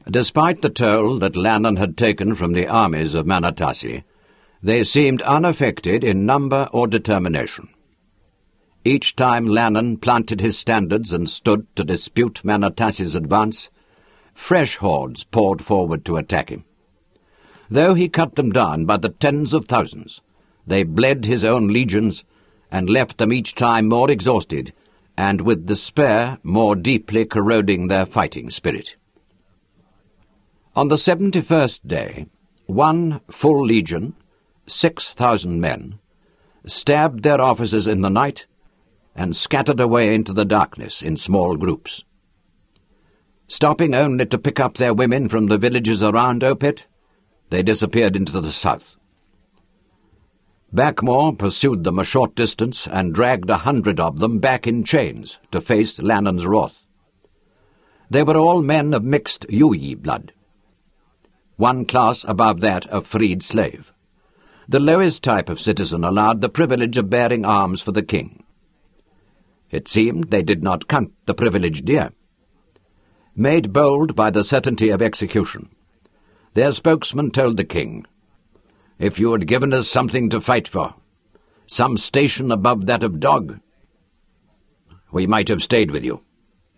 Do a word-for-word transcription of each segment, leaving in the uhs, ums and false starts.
Despite the toll that Lannon had taken from the armies of Manatassi, they seemed unaffected in number or determination. Each time Lannon planted his standards and stood to dispute Manatassi's advance, fresh hordes poured forward to attack him. Though he cut them down by the tens of thousands, they bled his own legions and left them each time more exhausted and with despair more deeply corroding their fighting spirit. On the seventy-first day, one full legion, six thousand men, stabbed their officers in the night and scattered away into the darkness in small groups. Stopping only to pick up their women from the villages around Opet, they disappeared into the south. Backmore pursued them a short distance and dragged a hundred of them back in chains to face Lannon's wrath. They were all men of mixed Yuyi blood, one class above that of freed slave. The lowest type of citizen allowed the privilege of bearing arms for the king. It seemed they did not count the privilege dear. Made bold by the certainty of execution, their spokesman told the king, "If you had given us something to fight for, some station above that of dog, we might have stayed with you."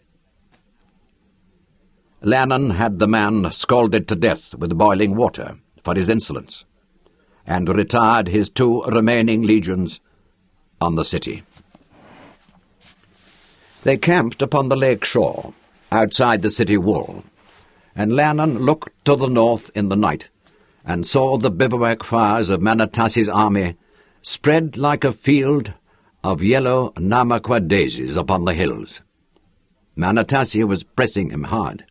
Lannon had the man scalded to death with boiling water for his insolence, and retired his two remaining legions on the city. They camped upon the lake shore, outside the city wall, and Lannon looked to the north in the night, and saw the bivouac fires of Manatassi's army spread like a field of yellow Namaqua daisies upon the hills. Manatassi was pressing him hard.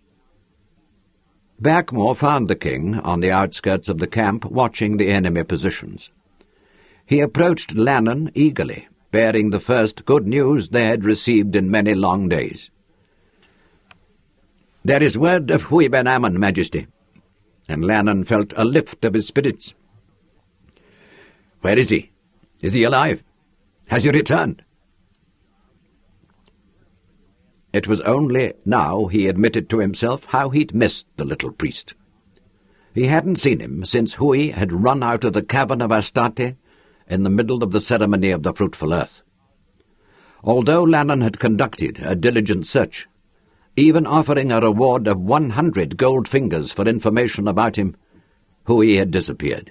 Backmore found the king on the outskirts of the camp watching the enemy positions. He approached Lannon eagerly, bearing the first good news they had received in many long days. "There is word of Hui Ben Ammon, Majesty," and Lannon felt a lift of his spirits. "Where is he? Is he alive? Has he returned?" It was only now he admitted to himself how he'd missed the little priest. He hadn't seen him since Hui had run out of the cavern of Astarte in the middle of the ceremony of the fruitful earth. Although Lannon had conducted a diligent search, even offering a reward of one hundred gold fingers for information about him, Hui had disappeared.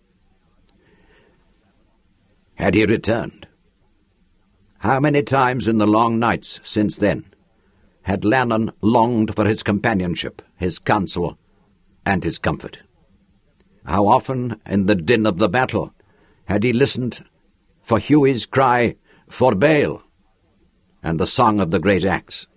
Had he returned? How many times in the long nights since then had Lannon longed for his companionship, his counsel, and his comfort? How often in the din of the battle had he listened for Huey's cry, "For Baal," and the song of the great axe?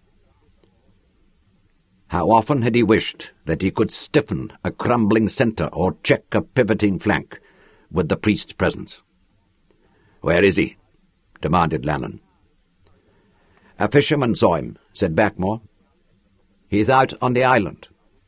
How often had he wished that he could stiffen a crumbling centre or check a pivoting flank with the priest's presence? "Where is he?" demanded Lannon. "A fisherman saw him," said Backmore. "He's out on the island."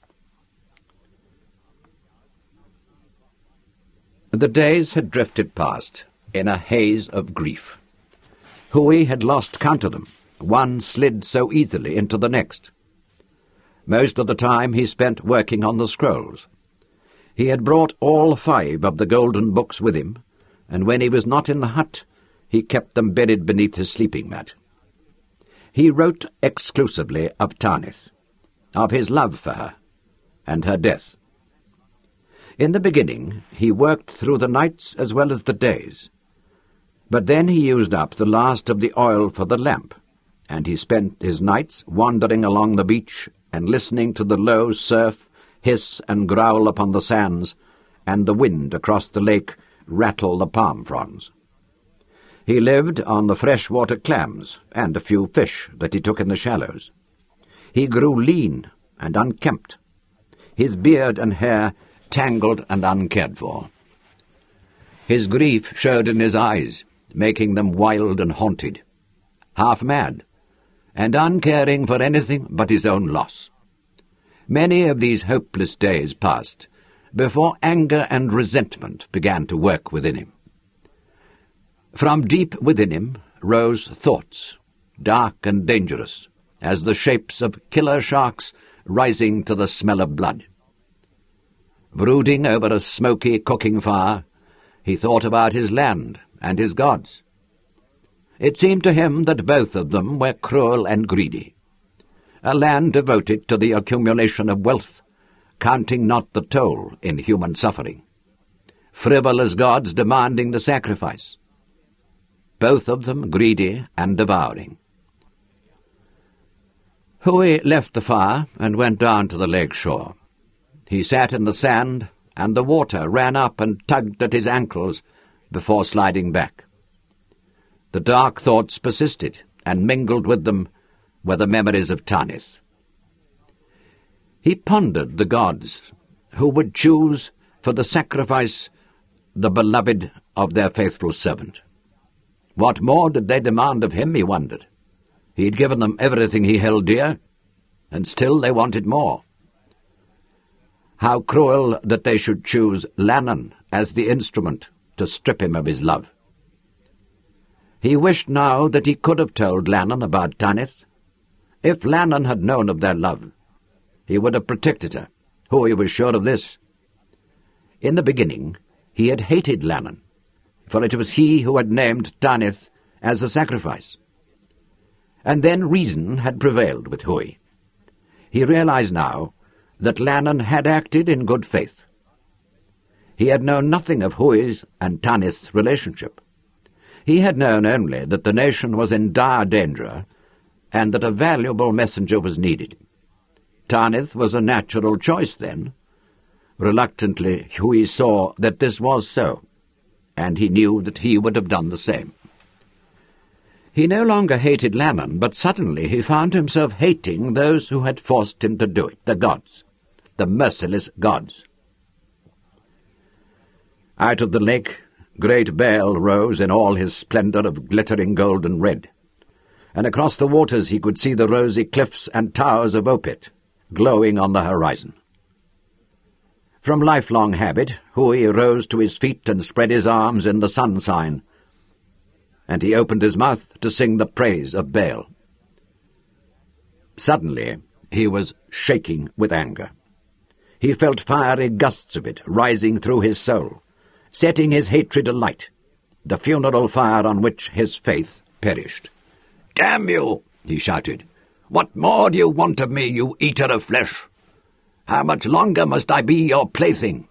The days had drifted past in a haze of grief. Hui had lost count of them. One slid so easily into the next. Most of the time he spent working on the scrolls. He had brought all five of the golden books with him, and when he was not in the hut, he kept them buried beneath his sleeping mat. He wrote exclusively of Tanith, of his love for her, and her death. In the beginning, he worked through the nights as well as the days. But then he used up the last of the oil for the lamp, and he spent his nights wandering along the beach and listening to the low surf hiss and growl upon the sands, and the wind across the lake rattle the palm fronds. He lived on the freshwater clams and a few fish that he took in the shallows. He grew lean and unkempt, his beard and hair tangled and uncared for. His grief showed in his eyes, making them wild and haunted, half mad, and uncaring for anything but his own loss. Many of these hopeless days passed before anger and resentment began to work within him. From deep within him rose thoughts, dark and dangerous, as the shapes of killer sharks rising to the smell of blood. Brooding over a smoky cooking fire, he thought about his land and his gods. It seemed to him that both of them were cruel and greedy. A land devoted to the accumulation of wealth, counting not the toll in human suffering. Frivolous gods demanding the sacrifice. Both of them greedy and devouring. Hui left the fire and went down to the lake shore. He sat in the sand, and the water ran up and tugged at his ankles before sliding back. The dark thoughts persisted, and mingled with them were the memories of Tanith. He pondered the gods who would choose for the sacrifice the beloved of their faithful servant. What more did they demand of him, he wondered? He had given them everything he held dear, and still they wanted more. How cruel that they should choose Lannan as the instrument to strip him of his love. He wished now that he could have told Lannan about Tanith. If Lannan had known of their love, he would have protected her. Hui was sure of this. In the beginning, he had hated Lannan, for it was he who had named Tanith as a sacrifice. And then reason had prevailed with Hui. He realized now that Lannan had acted in good faith. He had known nothing of Hui's and Tanith's relationship. He had known only that the nation was in dire danger and that a valuable messenger was needed. Tanith was a natural choice then. Reluctantly, Hui saw that this was so, and he knew that he would have done the same. He no longer hated Lannan, but suddenly he found himself hating those who had forced him to do it, the gods, the merciless gods. Out of the lake, great Baal rose in all his splendor of glittering gold and red, and across the waters he could see the rosy cliffs and towers of Opet, glowing on the horizon. From lifelong habit, Hui rose to his feet and spread his arms in the sun sign, and he opened his mouth to sing the praise of Baal. Suddenly, he was shaking with anger. He felt fiery gusts of it rising through his soul, setting his hatred alight, the funeral fire on which his faith perished. "Damn you!" he shouted. "What more do you want of me, you eater of flesh? How much longer must I be your plaything?"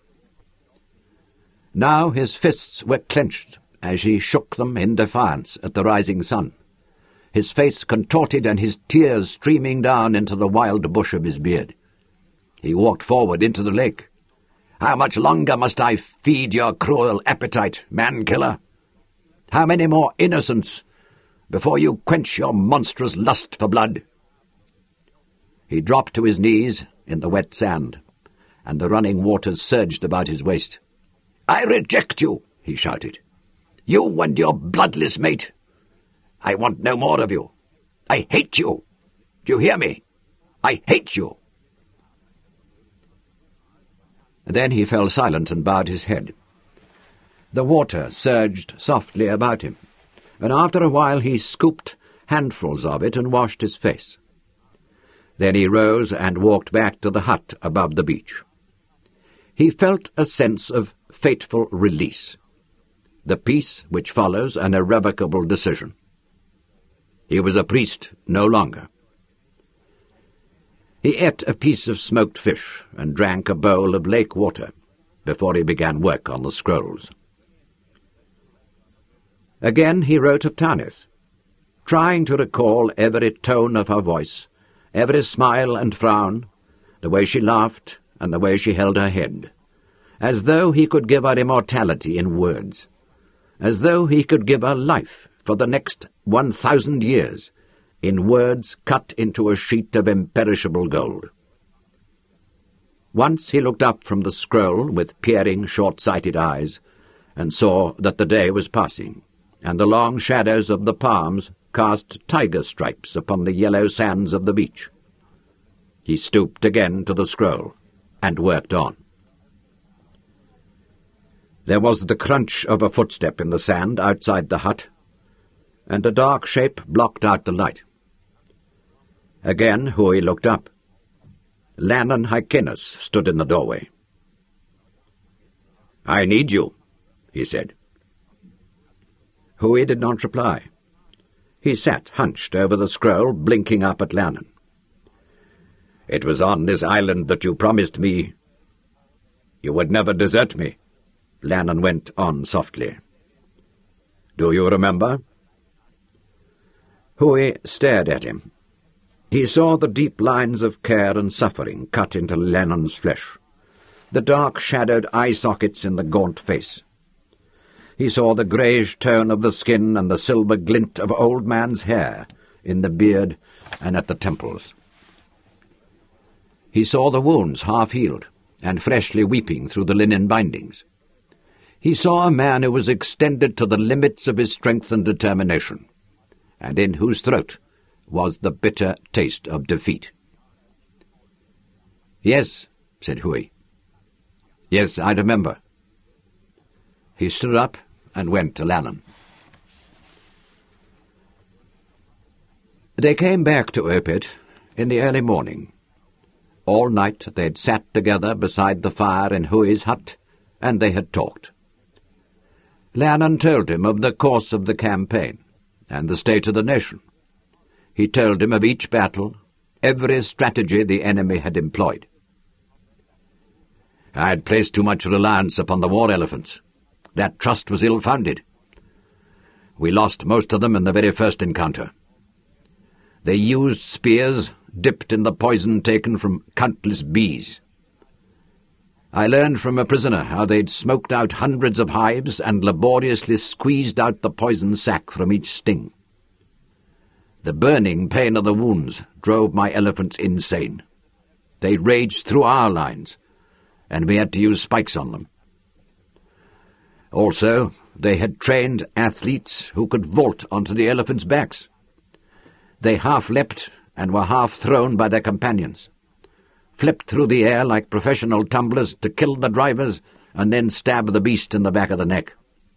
Now his fists were clenched as he shook them in defiance at the rising sun, his face contorted and his tears streaming down into the wild bush of his beard. He walked forward into the lake. "How much longer must I feed your cruel appetite, man-killer? How many more innocents before you quench your monstrous lust for blood?" He dropped to his knees in the wet sand, and the running waters surged about his waist. "I reject you," he shouted. "You and your bloodless mate. I want no more of you. I hate you. Do you hear me? I hate you." Then he fell silent and bowed his head. The water surged softly about him, and after a while he scooped handfuls of it and washed his face. Then he rose and walked back to the hut above the beach. He felt a sense of fateful release, the peace which follows an irrevocable decision. He was a priest no longer. He ate a piece of smoked fish and drank a bowl of lake water before he began work on the scrolls. Again he wrote of Tanith, trying to recall every tone of her voice, every smile and frown, the way she laughed and the way she held her head, as though he could give her immortality in words, as though he could give her life for the next one thousand years, in words cut into a sheet of imperishable gold. Once he looked up from the scroll with peering, short-sighted eyes, and saw that the day was passing, and the long shadows of the palms cast tiger stripes upon the yellow sands of the beach. He stooped again to the scroll, and worked on. There was the crunch of a footstep in the sand outside the hut, and a dark shape blocked out the light. Again Hui looked up. Lannon Hykinus stood in the doorway. "I need you," he said. Hui did not reply. He sat hunched over the scroll, blinking up at Lannon. "It was on this island that you promised me you would never desert me," Lannon went on softly. "Do you remember?" Hui stared at him. He saw the deep lines of care and suffering cut into Lannon's flesh, the dark-shadowed eye sockets in the gaunt face. He saw the greyish tone of the skin and the silver glint of old man's hair in the beard and at the temples. He saw the wounds half-healed and freshly weeping through the linen bindings. He saw a man who was extended to the limits of his strength and determination, and in whose throat was the bitter taste of defeat. "Yes," said Hui. "Yes, I remember." He stood up and went to Lannon. They came back to Opit in the early morning. All night they had sat together beside the fire in Hui's hut, and they had talked. Lannon told him of the course of the campaign and the state of the nation. He told him of each battle, every strategy the enemy had employed. "I had placed too much reliance upon the war elephants. That trust was ill-founded. We lost most of them in the very first encounter. They used spears dipped in the poison taken from countless bees. I learned from a prisoner how they'd smoked out hundreds of hives and laboriously squeezed out the poison sac from each sting. The burning pain of the wounds drove my elephants insane. They raged through our lines, and we had to use spikes on them. Also, they had trained athletes who could vault onto the elephants' backs. They half-leapt and were half-thrown by their companions, flipped through the air like professional tumblers to kill the drivers and then stab the beast in the back of the neck.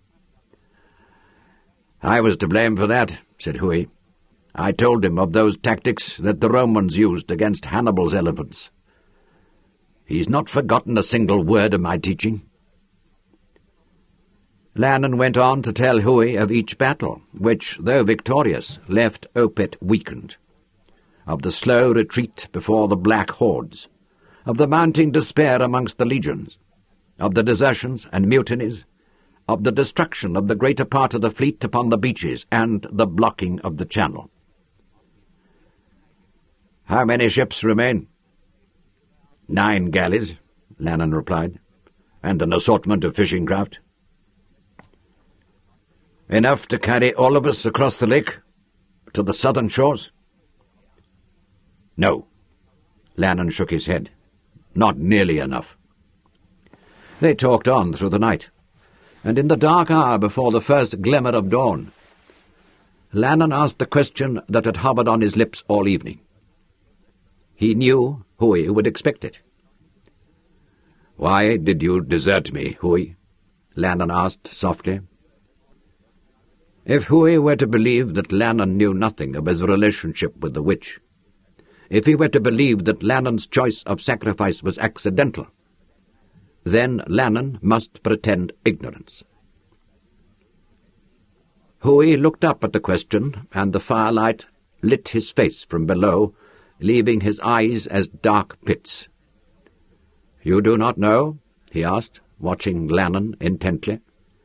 "I was to blame for that," said Hui. "I told him of those tactics that the Romans used against Hannibal's elephants. He's not forgotten a single word of my teaching." Lannon went on to tell Hui of each battle, which, though victorious, left Opit weakened, of the slow retreat before the black hordes, of the mounting despair amongst the legions, of the desertions and mutinies, of the destruction of the greater part of the fleet upon the beaches, and the blocking of the channel. "How many ships remain?" "Nine galleys," Lannon replied, "and an assortment of fishing craft." "Enough to carry all of us across the lake, to the southern shores?" "No." Lannon shook his head. "Not nearly enough." They talked on through the night, and in the dark hour before the first glimmer of dawn, Lannon asked the question that had hovered on his lips all evening. He knew Hui would expect it. "Why did you desert me, Hui?" Lannon asked softly. If Hui were to believe that Lannon knew nothing of his relationship with the witch, if he were to believe that Lannon's choice of sacrifice was accidental, then Lannon must pretend ignorance. Hui looked up at the question, and the firelight lit his face from below, leaving his eyes as dark pits. "You do not know?" he asked, watching Lannon intently.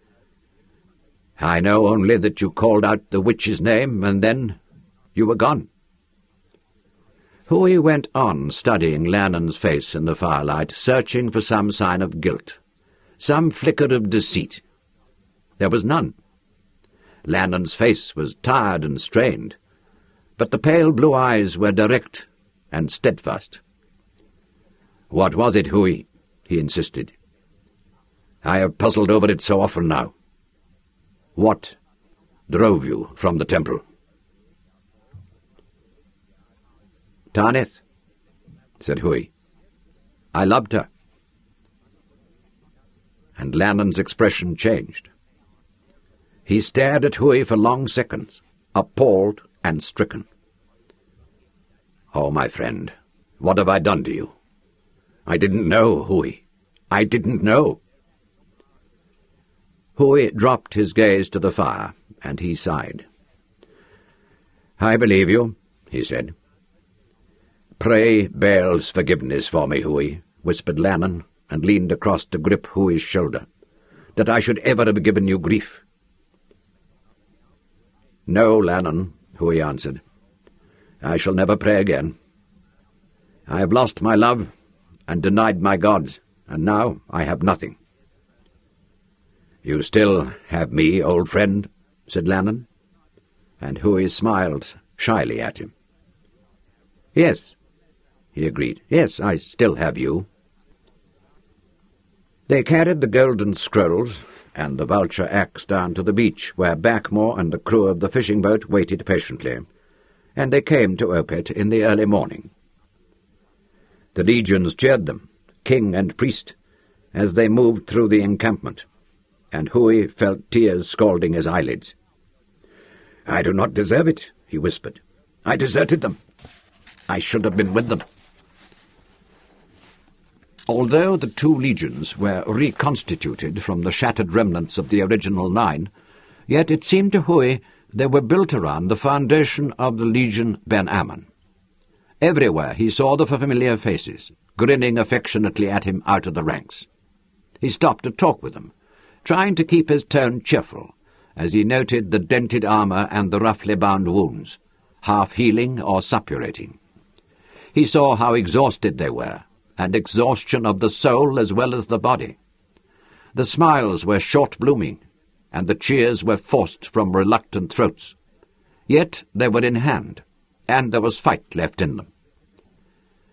"I know only that you called out the witch's name, and then you were gone." Hui went on studying Lannon's face in the firelight, searching for some sign of guilt, some flicker of deceit. There was none. Lannon's face was tired and strained, but the pale blue eyes were direct and steadfast. "What was it, Hui?" he insisted. "I have puzzled over it so often now. What drove you from the temple?" "Tanith," said Hui. "I loved her." And Lannon's expression changed. He stared at Hui for long seconds, appalled and stricken. "Oh, my friend, what have I done to you?" I didn't know, Hui. I didn't know. Hui dropped his gaze to the fire, and he sighed. I believe you, he said. Pray Baal's forgiveness for me, Hui, whispered Lannon, and leaned across to grip Hui's shoulder, that I should ever have given you grief. No, Lannon, Hui answered. I shall never pray again. I have lost my love and denied my gods, and now I have nothing. You still have me, old friend, said Lannon, and Hui smiled shyly at him. Yes, he agreed. Yes, I still have you. They carried the golden scrolls and the vulture axe down to the beach, where Backmore and the crew of the fishing boat waited patiently, and they came to Opet in the early morning. The legions cheered them, king and priest, as they moved through the encampment, and Hui felt tears scalding his eyelids. I do not deserve it, he whispered. I deserted them. I should have been with them. Although the two legions were reconstituted from the shattered remnants of the original nine, yet it seemed to Hui they were built around the foundation of the Legion Ben Ammon. Everywhere he saw the familiar faces, grinning affectionately at him out of the ranks. He stopped to talk with them, trying to keep his tone cheerful, as he noted the dented armour and the roughly bound wounds, half healing or suppurating. He saw how exhausted they were, and exhaustion of the soul as well as the body. The smiles were short-blooming, and the cheers were forced from reluctant throats. Yet they were in hand, and there was fight left in them.